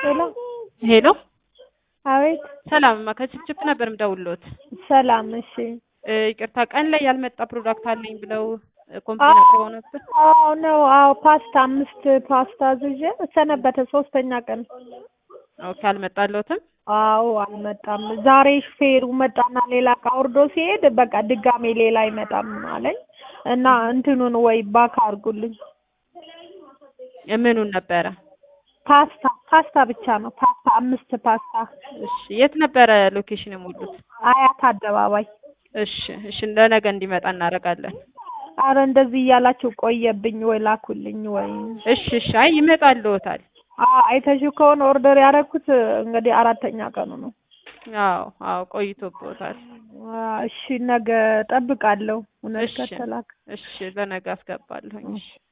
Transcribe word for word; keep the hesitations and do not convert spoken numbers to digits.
ሄሎ ሄሎ አቤት ሰላምማ ከችፕችፕ ነበር የምደውልዎት። ሰላም እሺ ይቅርታ ቀን ላይ ያልመጣ ፕሮዳክት አለኝ ብለው ኮምፕሌን አቅርበው ነበር። አዎ ነው አዎ ፓስታ አምስት ፓስታ አዝዤ ሰነበተ ሶስተኛ ቀን ኦኬ አልመጣልዎትም? አዎ አልመጣም። ዛሬ ሹፌሩ መጣና ሌላ እቃ ወርዶ ሲሄድ በቃ ድጋሜ ሌላ አይመጣም አለኝ እና እንትኑን ወይ ባክ አድርጉልኝ። ምኑን ነበረ? ፓስታ ፓስታ ብቻ ነው ፓስታ አምስት ፓስታ። እሺ የት ነበረ ሎኬሽን የሞሉት? አያት አደባባይ። እሺ እሺ ለነገ እንዲመጣ እናደርጋለን። አረ እንደዚህ እያላችሁ ቆየብኝ ወይ ላኩልኝ ወይ። እሺ እሺ አይ ይመጣልዎታል። አዎ አይተሽው ከሆነ ኦርደር ያደረኩት እንግዲህ አራተኛ ቀኑ ነው። አዎ አዎ ቆይቶብዎታል። እሺ ነገ እጠብቃለሁ እውነት ከተላከ። እሺ ለነገ አስገባለሁ። እሺ